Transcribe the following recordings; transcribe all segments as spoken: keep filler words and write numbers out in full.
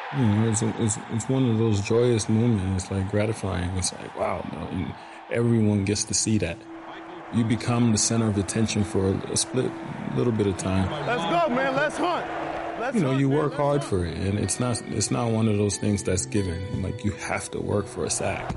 You know, it's, it's it's one of those joyous moments. It's like gratifying. It's like, wow, and everyone gets to see that. You become the center of attention for a split little bit of time. Let's go, man. Let's hunt. Let's you know, hunt, you man. work Let's hard hunt. for it, and it's not it's not one of those things that's given. Like, you have to work for a sack.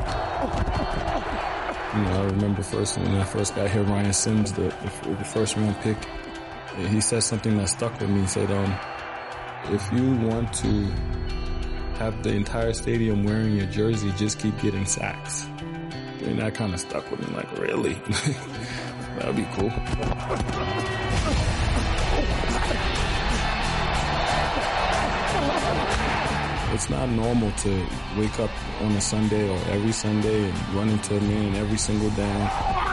You know, I remember first when I first got here, Ryan Sims, the, the, the first round pick, he said something that stuck with me. He said, um, if you want to have the entire stadium wearing your jersey, just keep getting sacks. And that kind of stuck with me, like, really? That'd be cool. It's not normal to wake up on a Sunday or every Sunday and run into a man every single down.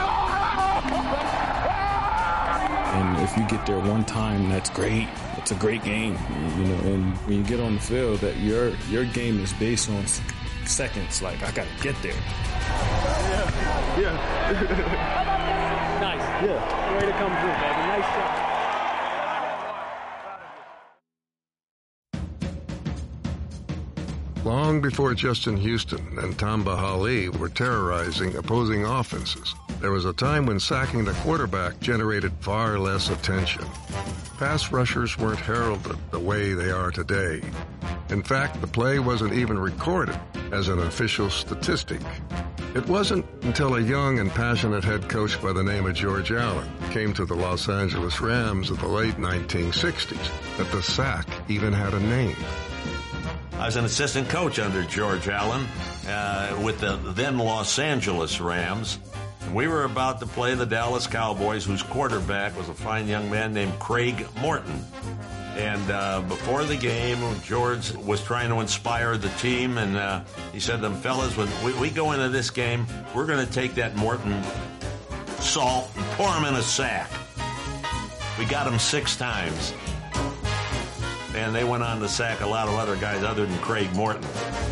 And if you get there one time, that's great. It's a great game, you know. And when you get on the field, that your your game is based on seconds. Like, I gotta get there. Yeah. Yeah. Nice. Yeah. Way to come through, baby. Nice shot. Long before Justin Houston and Tamba Hali were terrorizing opposing offenses, there was a time when sacking the quarterback generated far less attention. Pass rushers weren't heralded the way they are today. In fact, the play wasn't even recorded as an official statistic. It wasn't until a young and passionate head coach by the name of George Allen came to the Los Angeles Rams of the late nineteen sixties that the sack even had a name. I was an assistant coach under George Allen uh, with the then Los Angeles Rams. And we were about to play the Dallas Cowboys, whose quarterback was a fine young man named Craig Morton. And uh, before the game, George was trying to inspire the team, and uh, he said to them, fellas, when we, we go into this game, we're going to take that Morton salt and pour him in a sack. We got him six times. And they went on to sack a lot of other guys other than Craig Morton.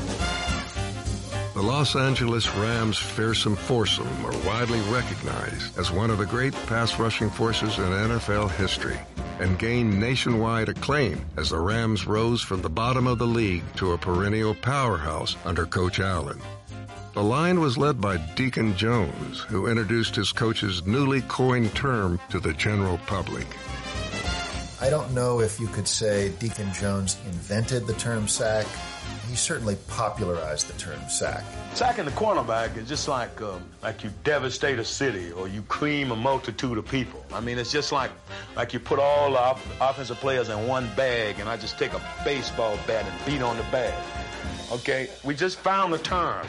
The Los Angeles Rams' fearsome foursome are widely recognized as one of the great pass-rushing forces in N F L history and gained nationwide acclaim as the Rams rose from the bottom of the league to a perennial powerhouse under Coach Allen. The line was led by Deacon Jones, who introduced his coach's newly coined term to the general public. I don't know if you could say Deacon Jones invented the term sack. He certainly popularized the term sack. Sacking the cornerback is just like um, like you devastate a city or you cream a multitude of people. I mean, it's just like like you put all the off- offensive players in one bag and I just take a baseball bat and beat on the bag. Okay? We just found the term.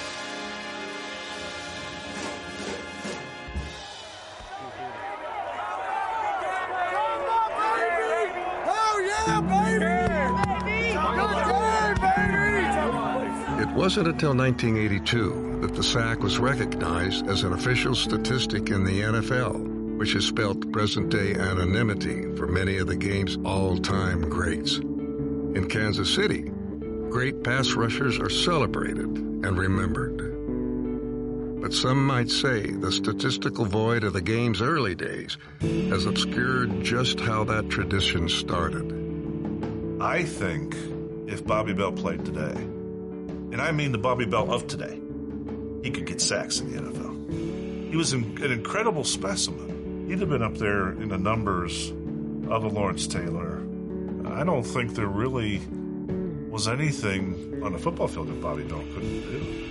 It wasn't until nineteen eighty-two that the sack was recognized as an official statistic in the N F L, which has spelt present-day anonymity for many of the game's all-time greats. In Kansas City, great pass rushers are celebrated and remembered. But some might say the statistical void of the game's early days has obscured just how that tradition started. I think if Bobby Bell played today, and I mean the Bobby Bell of today, he could get sacks in the N F L. He was an, an incredible specimen. He'd have been up there in the numbers of a Lawrence Taylor. I don't think there really was anything on the football field that Bobby Bell couldn't do.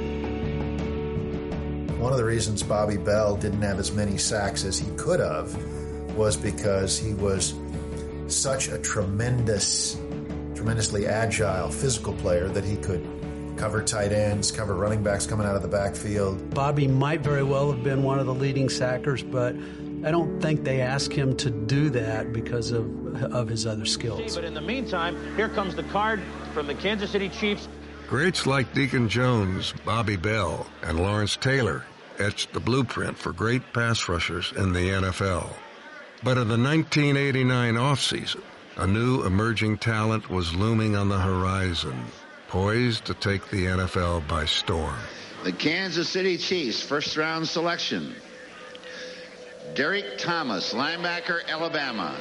One of the reasons Bobby Bell didn't have as many sacks as he could have was because he was such a tremendous, tremendously agile physical player that he could cover tight ends, cover running backs coming out of the backfield. Bobby might very well have been one of the leading sackers, but I don't think they asked him to do that because of of his other skills. But in the meantime, here comes the card from the Kansas City Chiefs. Greats like Deacon Jones, Bobby Bell, and Lawrence Taylor etched the blueprint for great pass rushers in the N F L. But in the nineteen eighty-nine offseason, a new emerging talent was looming on the horizon, poised to take the N F L by storm. The Kansas City Chiefs first-round selection, Derek Thomas, linebacker, Alabama.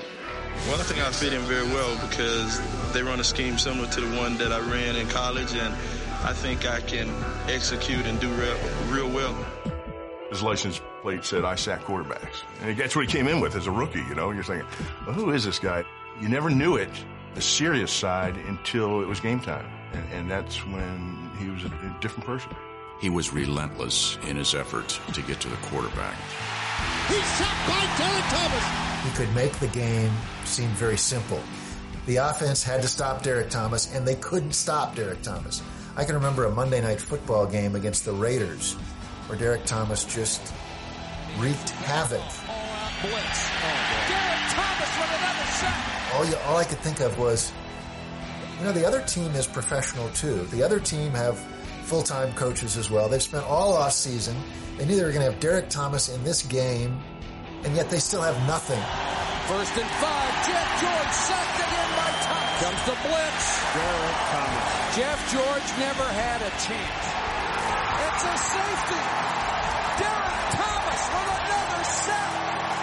Well, I think I fit in very well because they run a scheme similar to the one that I ran in college, and I think I can execute and do real, real well. His license plate said, I sack quarterbacks. And that's what he came in with as a rookie, you know. You're thinking, well, who is this guy? You never knew it, the serious side, until it was game time. And, and that's when he was a, a different person. He was relentless in his effort to get to the quarterback. He's sacked by Derek Thomas. He could make the game seem very simple. The offense had to stop Derek Thomas, and they couldn't stop Derek Thomas. I can remember a Monday night football game against the Raiders where Derek Thomas just wreaked havoc. Blitz. Derek Thomas with another sack. All, you, all I could think of was, you know, the other team is professional too. The other team have full-time coaches as well. They've spent all off season. They knew they were going to have Derek Thomas in this game, and yet they still have nothing. First and five. Jeff George sacked again by Thomas. Comes the blitz. Derek Thomas. Jeff George never had a chance. It's a safety. Derek Thomas with another sack.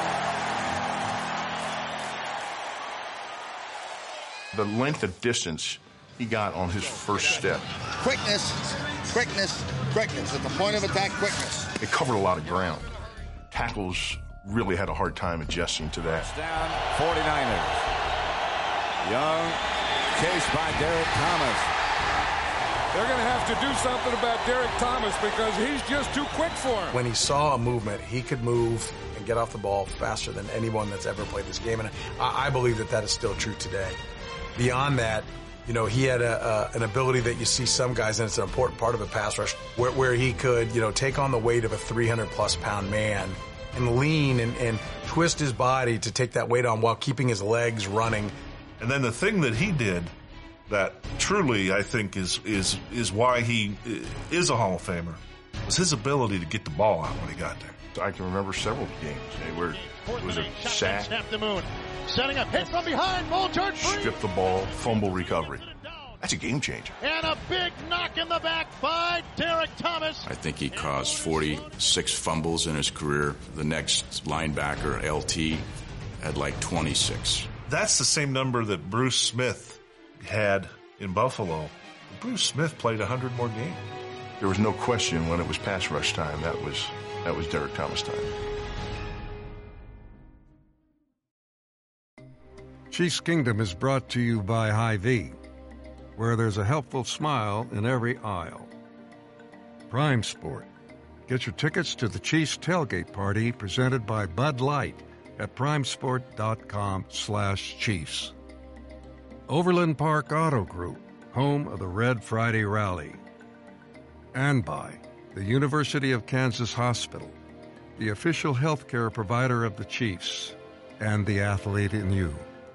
The length of distance he got on his first step. Quickness, quickness, quickness. At the point of attack, quickness. It covered a lot of ground. Tackles really had a hard time adjusting to that. Down, forty-niners. Young, chased by Derek Thomas. They're going to have to do something about Derek Thomas because he's just too quick for him. When he saw a movement, he could move and get off the ball faster than anyone that's ever played this game. And I, I believe that that is still true today. Beyond that, you know, he had a, a, an ability that you see some guys, and it's an important part of a pass rush, where, where he could, you know, take on the weight of a three hundred plus pound man and lean and, and twist his body to take that weight on while keeping his legs running. And then the thing that he did that truly, I think, is is is why he is a Hall of Famer was his ability to get the ball out when he got there. I can remember several games where it was a sack. Snap the moon. Setting up, hit from behind, ball George free. Strip the ball, fumble recovery. That's a game changer. And a big knock in the back by Derek Thomas. I think he caused forty-six fumbles in his career. The next linebacker, L T, had like twenty-six. That's the same number that Bruce Smith had in Buffalo. Bruce Smith played one hundred more games. There was no question when it was pass rush time. That was that was Derek Thomas time. Chiefs Kingdom is brought to you by Hy-Vee, where there's a helpful smile in every aisle. Prime Sport. Get your tickets to the Chiefs tailgate party presented by Bud Light at primesport.com slash Chiefs. Overland Park Auto Group, home of the Red Friday Rally. And by the University of Kansas Hospital, the official healthcare provider of the Chiefs, and the athlete in you.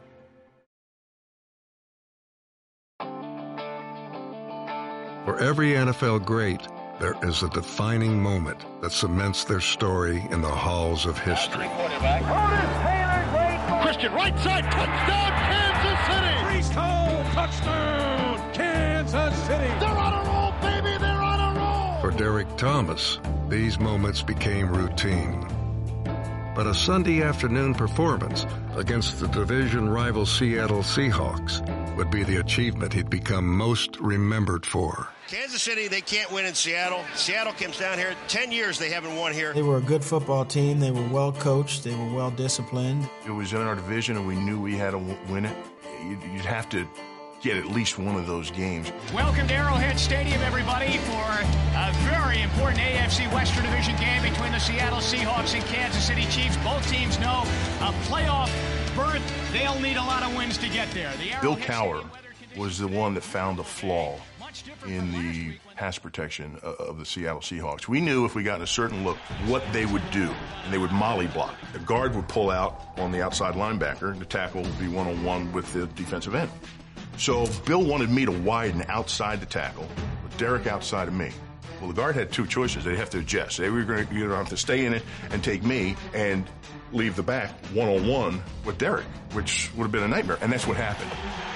For every N F L great, there is a defining moment that cements their story in the halls of history. Christian, right side, touchdown, Kansas City! Priest Hall, touchdown, Kansas City! They're on a roll, baby, they're on a roll! For Derek Thomas, these moments became routine. But a Sunday afternoon performance against the division rival Seattle Seahawks would be the achievement he'd become most remembered for. Kansas City, they can't win in Seattle. Seattle comes down here. Ten years they haven't won here. They were a good football team. They were well coached. They were well disciplined. It was in our division, and we knew we had to win it. You'd have to get at least one of those games. Welcome to Arrowhead Stadium, everybody, for a very important A F C Western Division game between the Seattle Seahawks and Kansas City Chiefs. Both teams know a playoff berth. They'll need a lot of wins to get there. The Bill Cowher was the one that found a flaw in the pass protection of the Seattle Seahawks. We knew if we got in a certain look what they would do, and they would molly block. The guard would pull out on the outside linebacker, and the tackle would be one-on-one with the defensive end. So Bill wanted me to widen outside the tackle, with Derek outside of me. Well, the guard had two choices. They'd have to adjust. They were going to either have to stay in it and take me and leave the back one-on-one with Derek, which would have been a nightmare, and that's what happened.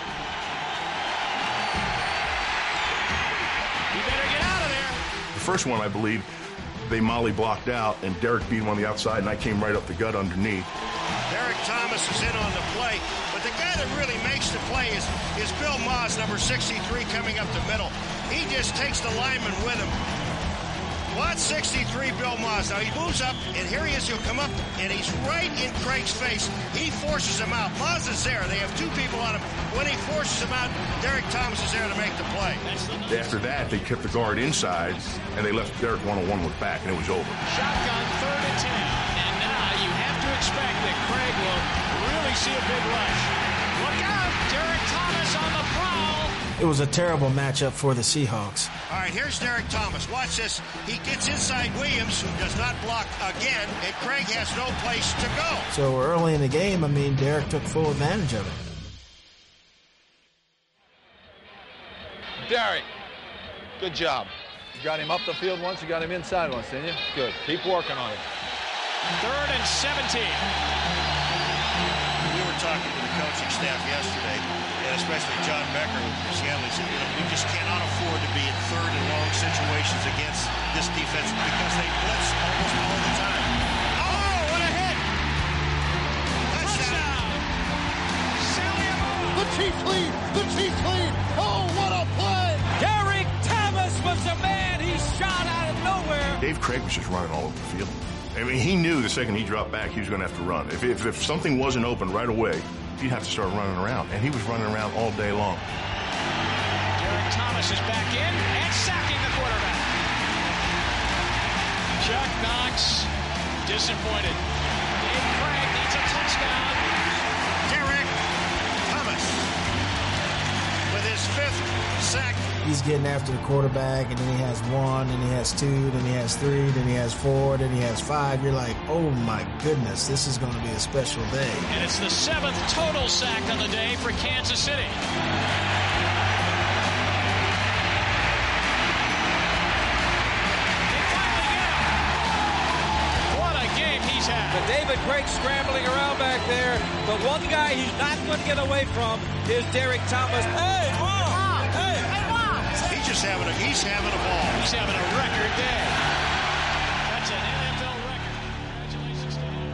You better get out of there. The first one, I believe, they molly blocked out, and Derek beat him on the outside, and I came right up the gut underneath. Derek Thomas is in on the play, But the guy that really makes the play is, is Bill Maas, number sixty-three, coming up the middle. He just takes the lineman with him. Watch sixty-three, Bill Maas. Now he moves up, and here he is. He'll come up, and he's right in Craig's face. He forces him out. Maas is there. They have two people on him. When he forces him out, Derek Thomas is there to make the play. After that, they kept the guard inside, and they left Derek one-on-one with back, and it was over. Shotgun, third and ten. And now you have to expect that Craig will really see a big rush. Look out, Derek Thomas on the prowl. It was a terrible matchup for the Seahawks. All right, here's Derek Thomas. Watch this. He gets inside Williams, who does not block again, and Craig has no place to go. So early in the game, I mean, Derek took full advantage of it. Derek, good job. You got him up the field once, you got him inside once, didn't you? Good. Keep working on it. Third and seventeen. We were talking to the coaching staff yesterday, and especially John Becker with Seattle. He said, you know, we just cannot afford to be in third and long situations against this defense because they blitz almost all the time. Oh, what a hit! Touchdown! The Chiefs lead! The Chiefs lead! Oh, what a play! Derek Thomas was the man. He shot out of nowhere. Dave Craig was just running all over the field. I mean, he knew the second he dropped back, he was going to have to run. If, if, if something wasn't open right away, he'd have to start running around. And he was running around all day long. Derek Thomas is back in and sacking the quarterback. Chuck Knox disappointed. Dave Craig needs a touchdown. Derek Thomas with his fifth sack. He's getting after the quarterback, and then he has one, and he has two, then he has three, then he has four, then he has five. You're like, oh my goodness, this is going to be a special day. And it's the seventh total sack on the day for Kansas City. They finally get him. What a game he's had. But David Craig scrambling around back there. But one guy he's not going to get away from is Derek Thomas. Hey, Mom! Hey! He's just having a, he's having a ball. He's having a record day. That's an N F L record. Congratulations to him.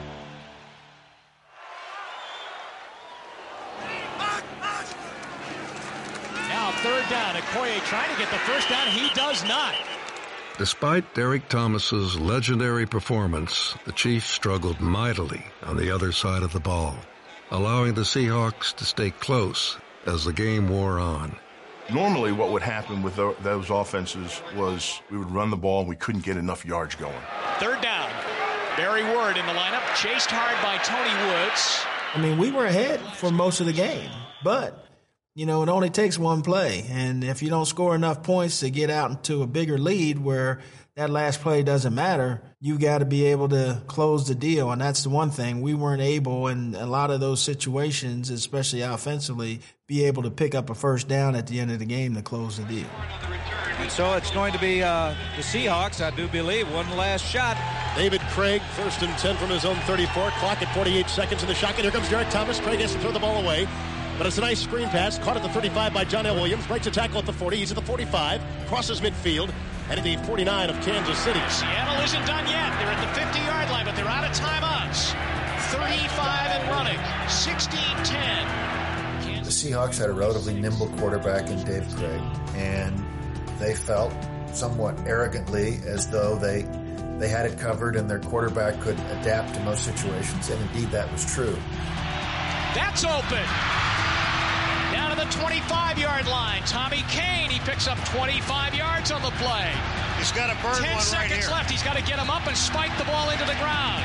Now third down. Okoye trying to get the first down. He does not. Despite Derek Thomas's legendary performance, the Chiefs struggled mightily on the other side of the ball, allowing the Seahawks to stay close as the game wore on. Normally what would happen with those offenses was we would run the ball and we couldn't get enough yards going. Third down. Barry Ward in the lineup, chased hard by Tony Woods. I mean, we were ahead for most of the game, but, you know, it only takes one play. And if you don't score enough points to get out into a bigger lead where that last play doesn't matter, you got to be able to close the deal. And that's the one thing. We weren't able in a lot of those situations, especially offensively, be able to pick up a first down at the end of the game to close the deal. And so it's going to be uh, the Seahawks, I do believe, one last shot. David Craig, first and ten from his own thirty-four. Clock at forty-eight seconds in the shotgun. Here comes Derek Thomas. Craig has to throw the ball away. But it's a nice screen pass. Caught at the thirty-five by John L. Williams. Breaks a tackle at the forty. He's at the forty-five. Crosses midfield. And at the forty-nine of Kansas City. Seattle isn't done yet. They're at the fifty-yard line, but they're out of timeouts. thirty-five and running. sixteen ten. The Seahawks had a relatively nimble quarterback in Dave Craig, and they felt somewhat arrogantly as though they they had it covered and their quarterback could adapt to most situations, and indeed that was true. That's open. Down to the twenty-five-yard line. Tommy Kane, he picks up twenty-five yards on the play. He's got a bird Ten one seconds right here. left. He's got to get him up and spike the ball into the ground.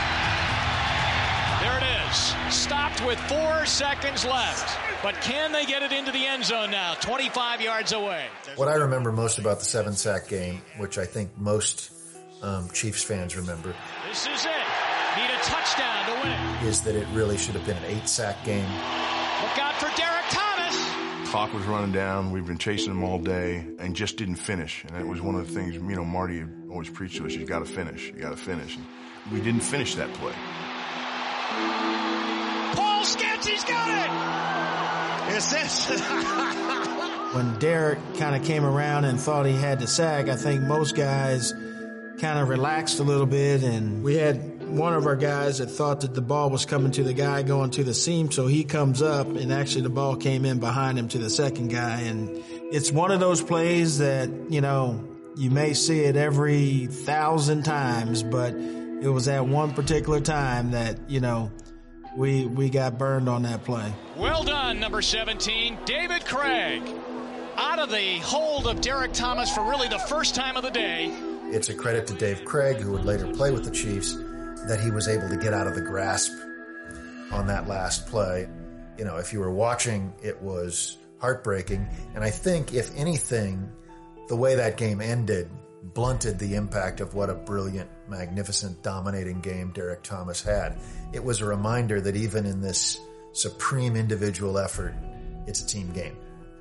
There it is. Stopped with four seconds left. But can they get it into the end zone now? twenty-five yards away. What I remember most about the seven-sack game, which I think most um, Chiefs fans remember, This is it. Need a touchdown to win it. is that it really should have been an eight-sack game. Look out for Derek Thomas. Clock was running down. We've been chasing them all day and just didn't finish. And that was one of the things, you know, Marty always preached to us, you got to finish. You got to finish. And we didn't finish that play. Paul Scansi's got it. Is this? When Derek kind of came around and thought he had the sack, I think most guys kind of relaxed a little bit, and we had one of our guys that thought that the ball was coming to the guy going to the seam, so he comes up, and actually the ball came in behind him to the second guy. And it's one of those plays that, you know, you may see it every thousand times, but it was at one particular time that, you know, we we got burned on that play. Well done, number seventeen, David Craig. Out of the hold of Derek Thomas for really the first time of the day. It's a credit to Dave Craig, who would later play with the Chiefs, that he was able to get out of the grasp on that last play. You know, if you were watching, it was heartbreaking. And I think, if anything, the way that game ended blunted the impact of what a brilliant, magnificent, dominating game Derek Thomas had. It was a reminder that even in this supreme individual effort, it's a team game.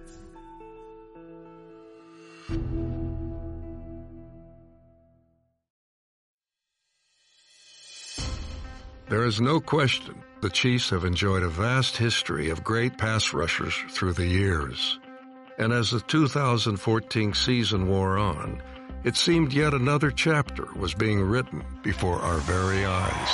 There is no question the Chiefs have enjoyed a vast history of great pass rushers through the years. And as the two thousand fourteen season wore on, it seemed yet another chapter was being written before our very eyes.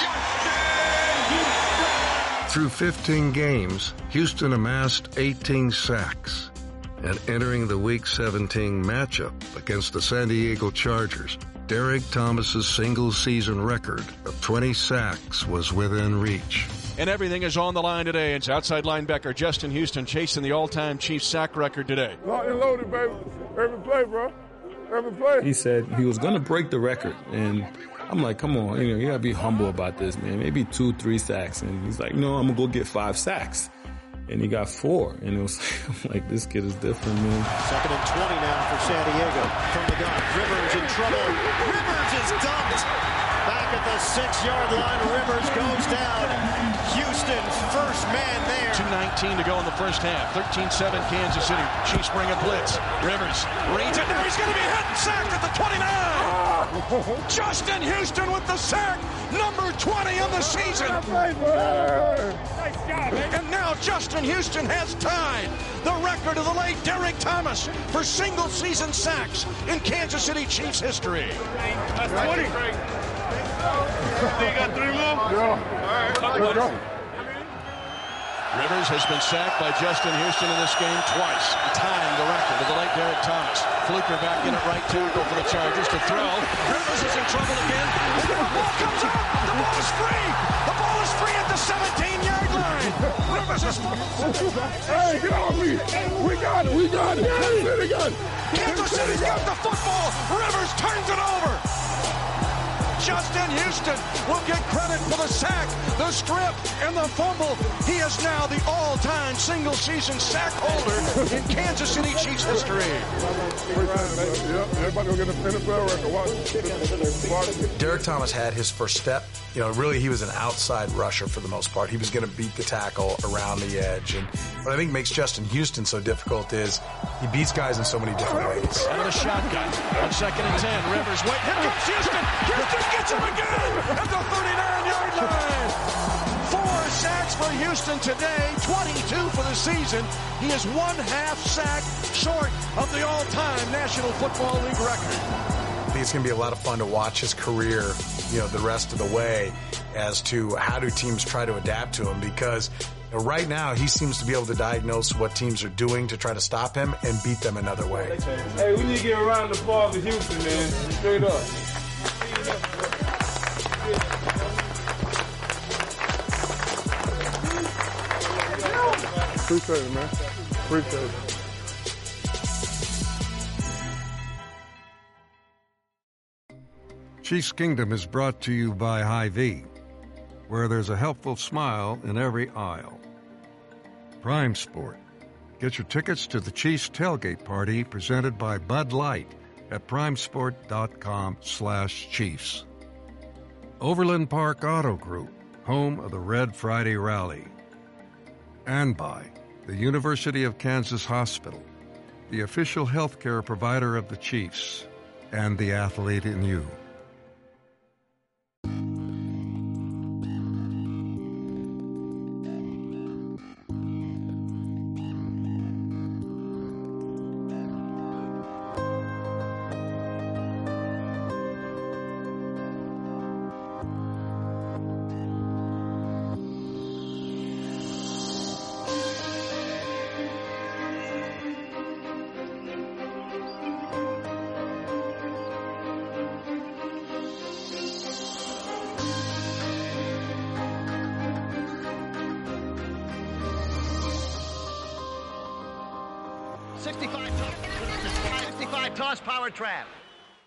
Through fifteen games, Houston amassed eighteen sacks. And entering the Week seventeen matchup against the San Diego Chargers, Derek Thomas's single-season record of twenty sacks was within reach. And everything is on the line today. It's outside linebacker Justin Houston chasing the all-time Chiefs sack record today. Locked and loaded, baby. Every play, bro. Every play. He said he was going to break the record, and I'm like, come on, you know, you got to be humble about this, man. Maybe two, three sacks. And he's like, no, I'm going to go get five sacks. And he got four. And it was I'm like, this kid is different, man. Second and twenty now for San Diego. From the gun, Rivers in trouble. Rivers is dumped. Back at the six-yard line, Rivers goes down. Houston, first man there. two nineteen to go in the first half. thirteen seven Kansas City. Chiefs bring a blitz. Rivers reads it. Now he's going to be hit and sacked at the twenty-nine. Justin Houston with the sack. Number twenty in the season. And now Justin Houston has tied the record of the late Derek Thomas for single-season sacks in Kansas City Chiefs history. That's twenty. You got three more? Yeah. All right. Let's go. Rivers has been sacked by Justin Houston in this game twice, tying the record of the late Derek Thomas. Fluker back in at right tackle for the Chargers to throw. Rivers is in trouble again. And the ball comes out. The ball is free. The ball is free at the seventeen-yard line. Rivers is... Hey, get off me. We got it. We got it. Kansas City got it. Kansas City's got the football. Rivers turns it over. Justin Houston will get credit for the sack, the strip, and the fumble. He is now the all-time single-season sack holder in Kansas City Chiefs history. Everybody will get an N F L record. Watch. Derek Thomas had his first step. You know, really, he was an outside rusher for the most part. He was going to beat the tackle around the edge. And what I think makes Justin Houston so difficult is he beats guys in so many different ways. Out of the shotgun on second and ten. Rivers, wait, here comes Houston. Houston gets him again at the thirty-nine-yard line. Four sacks for Houston today, twenty-two for the season. He is one half sack short of the all-time National Football League record. I think it's going to be a lot of fun to watch his career, you know, the rest of the way as to how do teams try to adapt to him, because you know, right now he seems to be able to diagnose what teams are doing to try to stop him and beat them another way. Hey, we need to get around the ball to Houston, man. Straight up. Appreciate it, man. Appreciate it. Chiefs Kingdom is brought to you by Hy-Vee, where there's a helpful smile in every aisle. Prime Sport. Get your tickets to the Chiefs tailgate party presented by Bud Light at primesport.com slash Chiefs. Overland Park Auto Group, home of the Red Friday Rally. And by the University of Kansas Hospital, the official healthcare provider of the Chiefs, and the athlete in you. sixty-five, sixty-five toss power trap.